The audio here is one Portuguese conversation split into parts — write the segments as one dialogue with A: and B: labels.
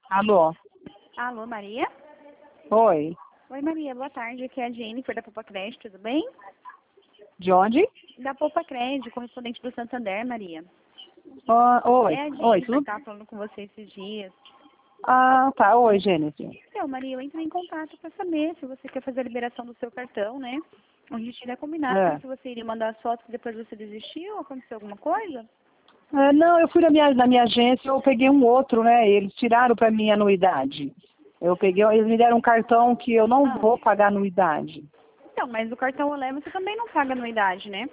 A: Alô?
B: Alô, Maria?
A: Oi.
B: Oi, Maria, boa tarde. Aqui é a Jennifer da Poupa Crédito, tudo bem?
A: De onde?
B: Da Poupa Crédito, correspondente do Santander, Maria.
A: Oi.
B: É a
A: Oi,
B: Jennifer
A: tudo?
B: que estava falando com você esses dias.
A: Ah, tá. Oi, Jennifer.
B: Então, Maria, eu entrei em contato para saber se você quer fazer a liberação do seu cartão, né? A gente tinha combinado
A: É.
B: se você iria mandar as fotos e depois você desistiu ou aconteceu alguma coisa?
A: Não, eu fui na minha agência, eu peguei um outro, né? Eles tiraram pra mim a anuidade. Eles me deram um cartão que eu não
B: Ah,
A: vou pagar anuidade.
B: então, mas o cartão Olé você também não paga anuidade, né?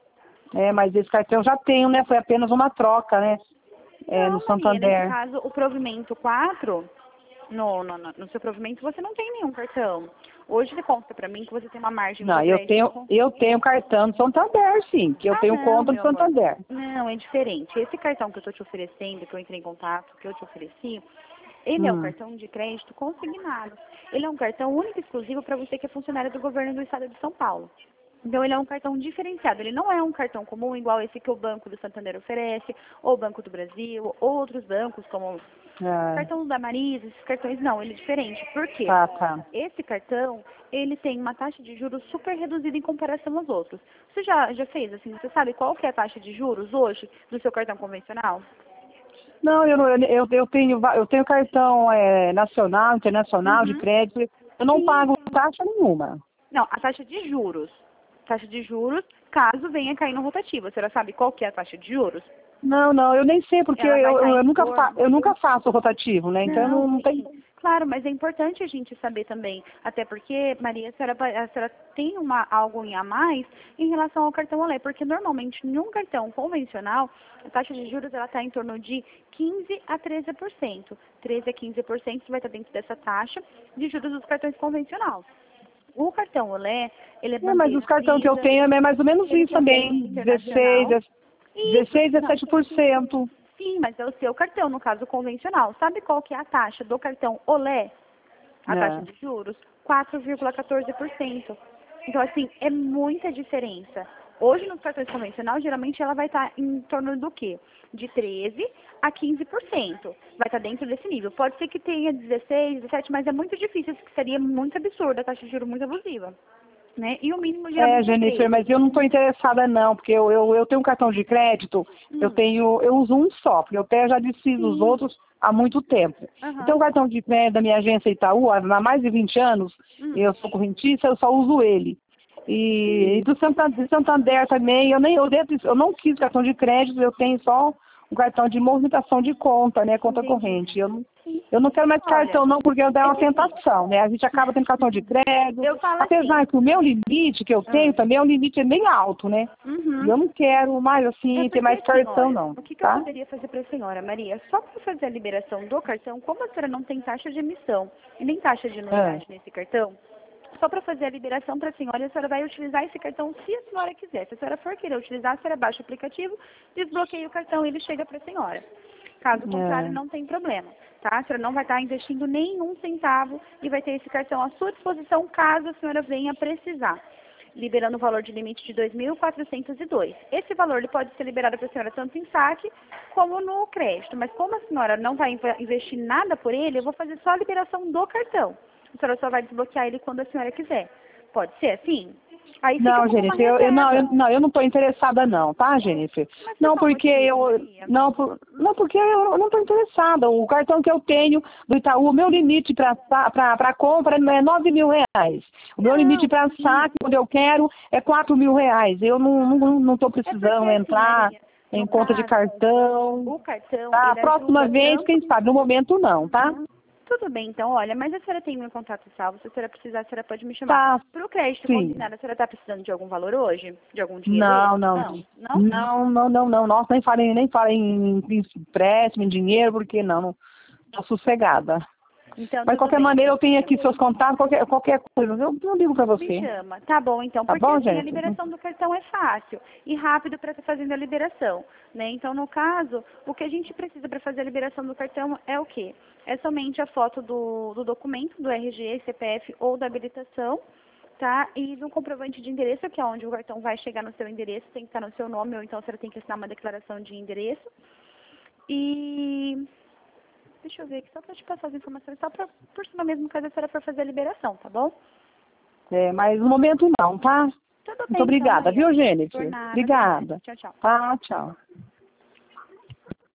A: Mas esse cartão eu já tenho, né? Foi apenas uma troca, né? No
B: Não, Maria, nesse
A: Santander.
B: caso, o provimento 4, no seu provimento você não tem nenhum cartão. Hoje ele consta para mim que você tem uma margem
A: Não,
B: de crédito.
A: eu tenho cartão do Santander, sim, que eu
B: Ah,
A: tenho
B: não,
A: conta do
B: meu amor.
A: Santander.
B: Não, é diferente. Esse cartão que eu estou te oferecendo, que eu entrei em contato, que eu te ofereci, ele é um
A: Hum.
B: cartão de crédito consignado. Ele é um cartão único e exclusivo para você que é funcionário do governo do estado de São Paulo. Então, ele é um cartão diferenciado. Ele não é um cartão comum igual esse que o Banco do Santander oferece, ou o Banco do Brasil, ou outros bancos como o
A: Ah,
B: cartão da Marisa, esses cartões não, ele é diferente. Por quê?
A: tá.
B: Esse cartão, ele tem uma taxa de juros super reduzida em comparação aos outros. Você já fez assim, você sabe qual que é a taxa de juros hoje do seu cartão convencional?
A: Não, eu tenho cartão nacional, internacional, de
B: Uhum.
A: crédito. Eu não
B: Sim.
A: pago taxa nenhuma.
B: Não, a taxa de juros. Taxa de juros, caso venha cair no rotativo. Você já sabe qual que é a taxa de juros?
A: Não, eu nem sei, porque
B: Ela vai estar em
A: eu
B: torno.
A: nunca faço rotativo, né? Então eu
B: Não,
A: não tenho.
B: sim. Claro, mas é importante a gente saber também. Até porque, Maria, a senhora tem algo a mais em relação ao cartão Olé. Porque normalmente, em um cartão convencional, a taxa de juros ela está em torno de 15 a 13%. 13 a 15% vai estar dentro dessa taxa de juros dos cartões convencionais. O cartão Olé, ele é
A: Mas os
B: bandeira
A: cartões que eu
B: Visa,
A: tenho é mais ou menos
B: ele
A: isso
B: tem um limite
A: também.
B: internacional. Isso,
A: 16,
B: não.
A: 17%.
B: Sim, mas é o seu cartão, no caso convencional. Sabe qual que é a taxa do cartão Olé? A taxa
A: É.
B: de juros? 4,14%. Então, assim, é muita diferença. Hoje, nos cartões convencionais, geralmente ela vai estar em torno do quê? De 13 a 15%. Vai estar dentro desse nível. Pode ser que tenha 16, 17, mas é muito difícil, porque seria muito absurdo, a taxa de juros muito abusiva. Né? E o mínimo geralmente é
A: Jennifer,
B: 13.
A: mas eu não estou interessada não, porque eu tenho um cartão de crédito,
B: Hum,
A: eu uso um só, porque eu até já desfiz os
B: sim.
A: outros há muito tempo. Então o
B: Aham.
A: cartão de crédito da minha agência Itaú, há mais de 20 anos,
B: Hum,
A: eu sou correntista, eu só uso ele. E do Santander também, eu não quis cartão de crédito, eu tenho só o cartão de movimentação de conta, né, conta
B: entendi.
A: corrente. Eu não quero mais
B: Olha,
A: cartão não, porque dá
B: é
A: uma
B: que assim,
A: tentação, né? A gente acaba tendo cartão de crédito,
B: eu falo assim.
A: apesar que o meu limite que eu tenho
B: Ah,
A: também é um limite bem alto, né? E
B: uhum.
A: eu não quero mais
B: É
A: assim, ter
B: porque
A: mais
B: assim,
A: cartão
B: olha,
A: não,
B: o que eu
A: tá?
B: poderia fazer para a senhora, Maria? Só para fazer a liberação do cartão, como a senhora não tem taxa de emissão e nem taxa de
A: Ah,
B: anuidade nesse cartão, só para fazer a liberação para a senhora vai utilizar esse cartão se a senhora quiser. Se a senhora for querer utilizar, a senhora baixa o aplicativo, desbloqueia o cartão e ele chega para a senhora. Caso contrário,
A: é.
B: não tem problema, tá? A senhora não vai estar investindo nenhum centavo e vai ter esse cartão à sua disposição caso a senhora venha precisar, liberando o valor de limite de 2.402. Esse valor ele pode ser liberado para a senhora tanto em saque como no crédito, mas como a senhora não vai investir nada por ele, eu vou fazer só a liberação do cartão. A senhora só vai desbloquear ele quando a senhora quiser. Pode ser assim? Aí fica
A: Não,
B: como uma
A: Jennifer,
B: reserva.
A: eu não estou interessada não, tá, Jennifer?
B: Mas por
A: Não,
B: qual
A: porque
B: motivo, Maria?
A: não, porque eu não estou interessada. O cartão que eu tenho do Itaú, o meu limite para compra é R$ 9.000. O meu limite
B: Não,
A: para saque, quando eu quero, é R$ 4.000. Eu não estou
B: é porque
A: precisando
B: assim,
A: entrar
B: Maria,
A: em
B: no
A: conta de
B: caso,
A: cartão.
B: o cartão,
A: Tá? A
B: ele
A: próxima
B: ajuda
A: vez, quem
B: tanto.
A: sabe? No momento não, tá?
B: Uhum. Tudo bem, então, olha, mas a senhora tem meu contato salvo, se a senhora precisar, a senhora pode me chamar.
A: Tá,
B: Para o crédito
A: sim.
B: consignado, a senhora está precisando de algum valor hoje? De algum dinheiro
A: Não,
B: extra?
A: não.
B: Não? Não?
A: Não. Nossa, nem falem em empréstimo, em dinheiro, porque não tô sossegada.
B: Então,
A: Mas de
B: tudo
A: qualquer
B: bem,
A: maneira, eu tenho
B: Maria.
A: aqui seus contatos, qualquer coisa. Eu ligo pra
B: Me
A: você.
B: chama. Tá bom, então,
A: Tá
B: porque
A: bom,
B: assim, a
A: gente?
B: liberação do cartão é fácil e rápido para estar fazendo a liberação, né? Então, no caso, o que a gente precisa para fazer a liberação do cartão é o quê? É somente a foto do documento, do RG, CPF ou da habilitação, tá? E do comprovante de endereço, que é onde o cartão vai chegar no seu endereço, tem que estar no seu nome, ou então você tem que assinar uma declaração de endereço. E Deixa eu ver aqui, só para te passar as informações, só por cima mesmo, caso a senhora for fazer a liberação, tá bom?
A: Mas no momento não, tá?
B: Tudo bem,
A: Muito obrigada,
B: então, Maria.
A: viu, Jennifer?
B: Por nada.
A: Obrigada.
B: Tchau, tchau.
A: Tá, tchau.